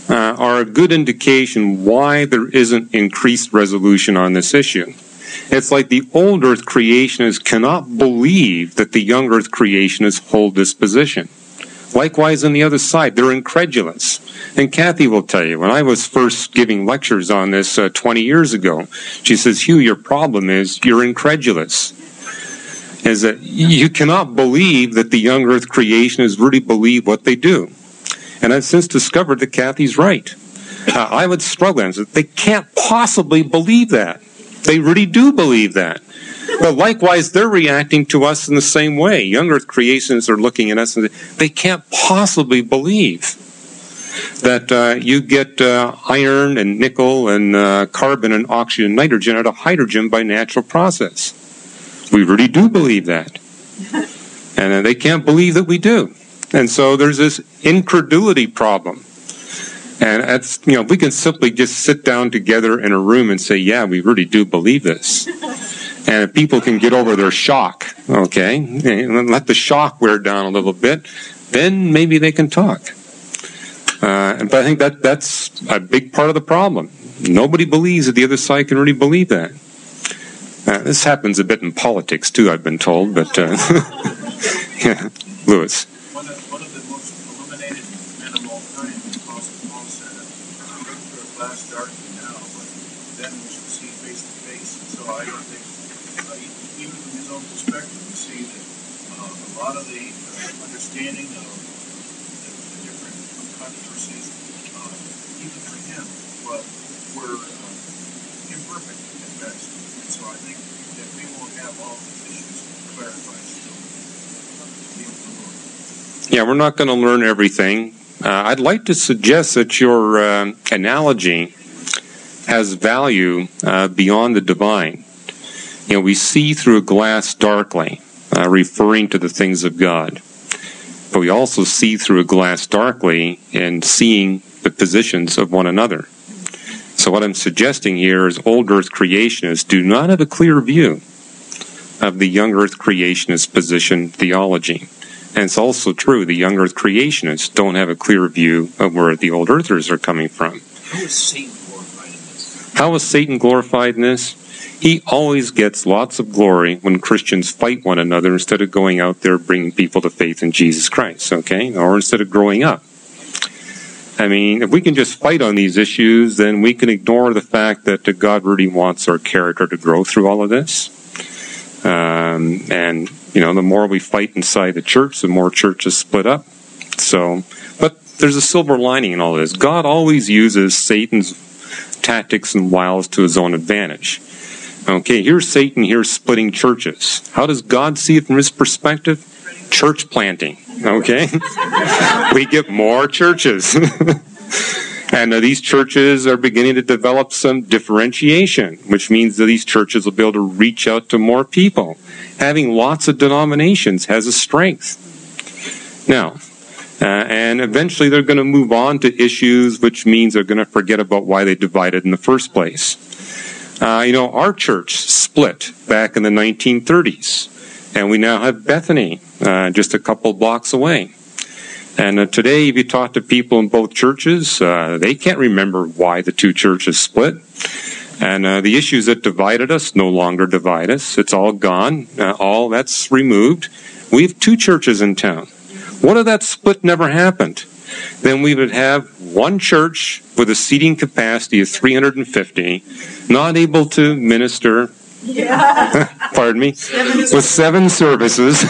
uh, are a good indication why there isn't increased resolution on this issue. It's like the old earth creationists cannot believe that the young earth creationists hold this position. Likewise, on the other side, they're incredulous. And Kathy will tell you, when I was first giving lectures on this uh, twenty years ago, she says, Hugh, your problem is you're incredulous. Is that you cannot believe that the young earth creationists really believe what they do. And I've since discovered that Kathy's right. Uh, I would struggle and say, they can't possibly believe that. They really do believe that. Well, likewise, they're reacting to us in the same way. Young earth creationists are looking at us and they can't possibly believe that uh, you get uh, iron and nickel and uh, carbon and oxygen and nitrogen out of hydrogen by natural process. We really do believe that. And uh, they can't believe that we do. And so there's this incredulity problem. And that's, you know, we can simply just sit down together in a room and say, yeah, we really do believe this. And if people can get over their shock, okay, and let the shock wear down a little bit, then maybe they can talk. Uh, but I think that that's a big part of the problem. Nobody believes that the other side can really believe that. Uh, this happens a bit in politics, too, I've been told, but, uh, yeah, Lewis. One of, one of the most illuminated men of all time, Apostle Paul said, I'm looking for a glass darkly now, but then we shall see face to face. So I don't think, uh, even from his own perspective, we see that uh, a lot of the uh, understanding of the, the different controversies, uh, even for him, well, were uh, imperfect at best. And so I think that we won't have all the issues clarified still. Yeah, we're not going to learn everything. Uh, I'd like to suggest that your uh, analogy has value uh, beyond the divine. You know, we see through a glass darkly, uh, referring to the things of God. But we also see through a glass darkly and seeing the positions of one another. So what I'm suggesting here is old earth creationists do not have a clear view of the young earth creationist position theology. And it's also true, the young earth creationists don't have a clear view of where the old earthers are coming from. How is Satan glorified in this? How is Satan glorified in this? He always gets lots of glory when Christians fight one another instead of going out there bringing people to faith in Jesus Christ, okay? Or instead of growing up. I mean, if we can just fight on these issues, then we can ignore the fact that God really wants our character to grow through all of this. Um, and, you know, the more we fight inside the church, the more churches split up. So, but there's a silver lining in all this. God always uses Satan's tactics and wiles to his own advantage. Okay, here's Satan here splitting churches. How does God see it from his perspective? Church planting. Okay? We get more churches. And uh, these churches are beginning to develop some differentiation, which means that these churches will be able to reach out to more people. Having lots of denominations has a strength. Now, uh, and eventually they're going to move on to issues, which means they're going to forget about why they divided in the first place. Uh, you know, our church split back in the nineteen thirties, and we now have Bethany uh, just a couple blocks away. And uh, today, if you talk to people in both churches, uh, they can't remember why the two churches split. And uh, the issues that divided us no longer divide us. It's all gone. Uh, all that's removed. We have two churches in town. What if that split never happened? Then we would have one church with a seating capacity of three hundred fifty, not able to minister, yeah. pardon me, with seven services.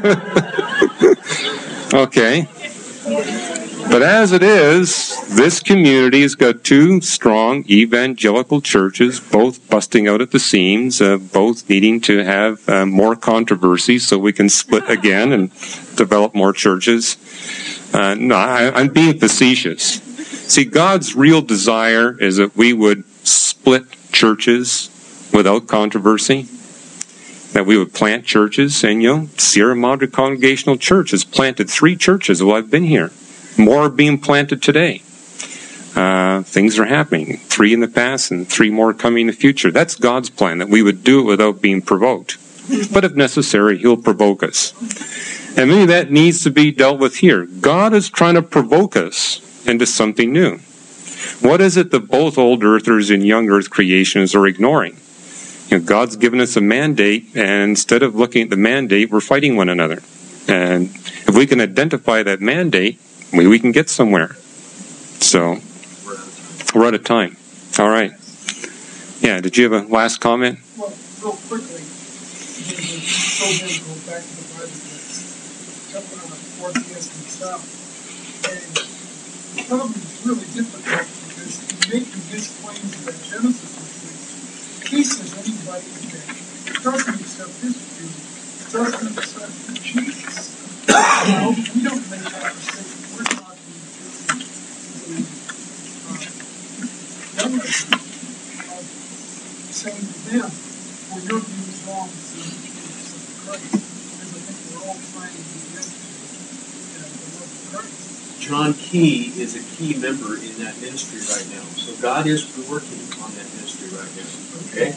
Okay. But as it is, this community has got two strong evangelical churches, both busting out at the seams, uh, both needing to have uh, more controversy so we can split again and develop more churches. Uh, no, I, I'm being facetious. See, God's real desire is that we would split churches without controversy, that we would plant churches. And, you know, Sierra Madre Congregational Church has planted three churches while I've been here. More are being planted today. Uh, things are happening. Three in the past and three more coming in the future. That's God's plan, that we would do it without being provoked. But if necessary, he'll provoke us. And maybe that needs to be dealt with here. God is trying to provoke us into something new. What is it that both old earthers and young earth creationists are ignoring? You know, God's given us a mandate, and instead of looking at the mandate, we're fighting one another. And if we can identify that mandate, we, we can get somewhere. So, we're out of time. All right. Yeah, did you have a last comment? Well, real quickly, it's so good to go back to the Bible, but jumping on a ortheist himself, and the problem is really difficult because he's making his claims that Genesis is true. He says anybody that doesn't accept his view doesn't accept Jesus. Well, we don't make that mistake. We're talking to the uh, younger of saying to them, well, your view is wrong, so you accept Christ. Because I think we're all trying to be against the love of Christ. John Key is a key member in that ministry right now. So God is working on that ministry right now. Okay?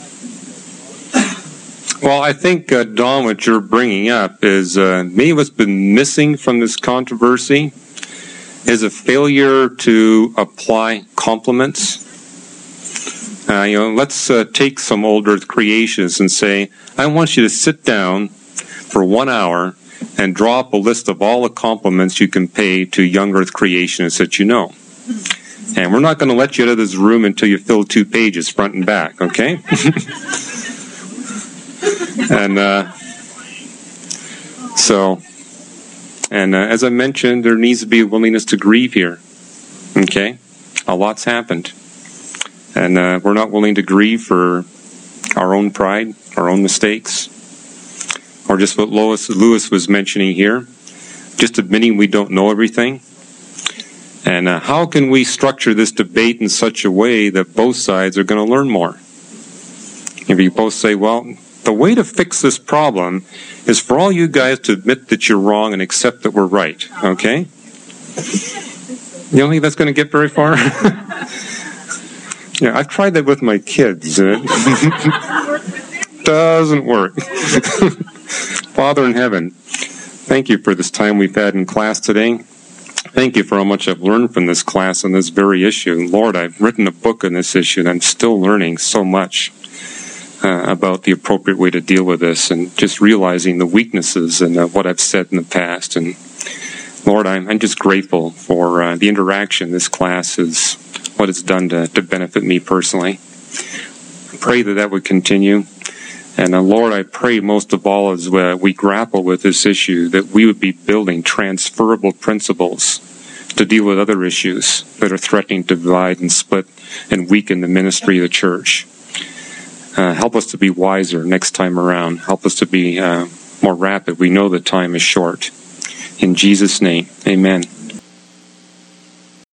Well, I think, uh, Don, what you're bringing up is uh, maybe what's been missing from this controversy is a failure to apply compliments. Uh, you know, let's uh, take some old earth creations and say, I want you to sit down for one hour and draw up a list of all the compliments you can pay to young earth creationists that you know. And we're not going to let you out of this room until you fill two pages front and back, okay? and uh, so, and uh, as I mentioned, there needs to be a willingness to grieve here, okay? A lot's happened. And uh, we're not willing to grieve for our own pride, our own mistakes, or just what Lois, Lewis was mentioning here, just admitting we don't know everything. And uh, how can we structure this debate in such a way that both sides are going to learn more? If you both say, well, the way to fix this problem is for all you guys to admit that you're wrong and accept that we're right, okay? You don't think that's going to get very far? Yeah, I've tried that with my kids, and it doesn't work. Father in heaven, thank you for this time we've had in class today. Thank you for how much I've learned from this class on this very issue. Lord, I've written a book on this issue, and I'm still learning so much uh, about the appropriate way to deal with this, and just realizing the weaknesses and uh, what I've said in the past. And Lord, I'm, I'm just grateful for uh, the interaction this class has, what it's done to, to benefit me personally. I pray that that would continue. And uh, Lord, I pray most of all as uh, we grapple with this issue that we would be building transferable principles to deal with other issues that are threatening to divide and split and weaken the ministry of the church. Uh, help us to be wiser next time around. Help us to be uh, more rapid. We know the time is short. In Jesus' name, amen.